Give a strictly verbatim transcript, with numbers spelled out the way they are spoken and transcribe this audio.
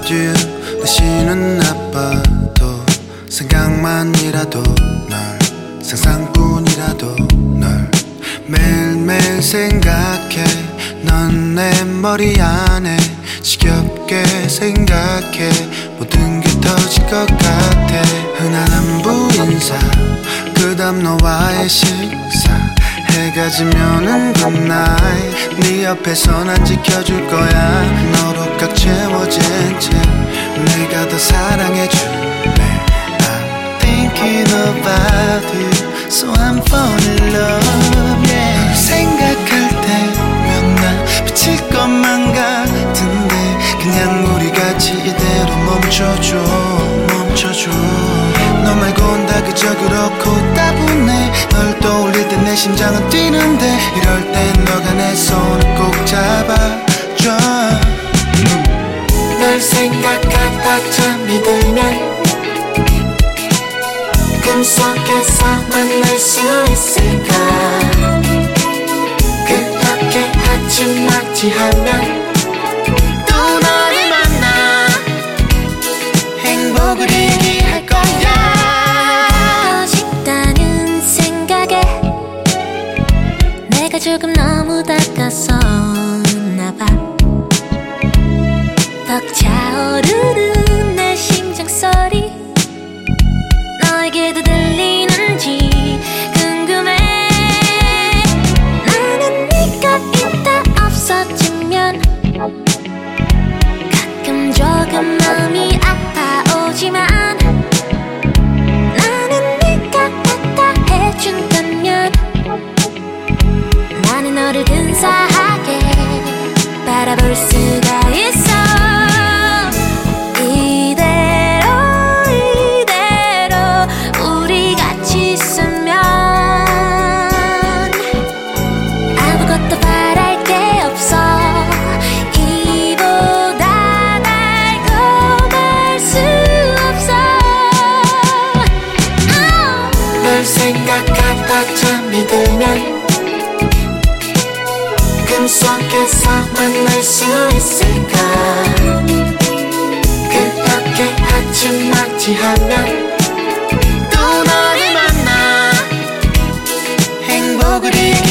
about you. 다시는 나빠도 생각만이라도 널 상상뿐이라도 널 매일매일 생각해. 넌 내 머리 안에 지겹게 생각해. 모든 게 터질 것 같아. 흔한 안부 인사 그 다음 너와의 식사. 해가 지면은 good night. 네 옆에서 난 지켜줄 거야. 너로 꽉 채워진 채 내가 더 사랑해줄래. I'm thinking about you, so I'm falling in love, yeah. 널 생각할 때면 나 미칠 것만 같은데 그냥 우리 같이 이대로 멈춰줘 멈춰줘. 너 말곤 다 그저 그렇고 따분해. 널 떠올릴 때 내 심장은 뛰는데 이럴 땐 너가 내 손을 꼭 잡아줘. 널 생각하다 잠이 들면 꿈속에서 만날 수 있을까. 그렇게 하지마지 하면 또 너를 만나 행복을 얘기할 거야. 싶다는 생각에 내가 조금 너무 다가섰나봐. 벅차오르는 내 심장소리 너에게도 들리는지 궁금해. 나는 네가 있다 없어지면 가끔 조금 마음이 아파오지만 나는 네가 있다 해준다면 나는 너를 근사하게 바라볼 수가 있어. 이대로 이대로 우리 같이 있으면 아무것도 바랄 게 없어. 이보다 달콤할 수 없어. oh. 널 생각하다 잠이 들면 꿈속에서 만날 수 있을까. 그렇게 하지마지 하면 또 너를 만나 행복을 얘기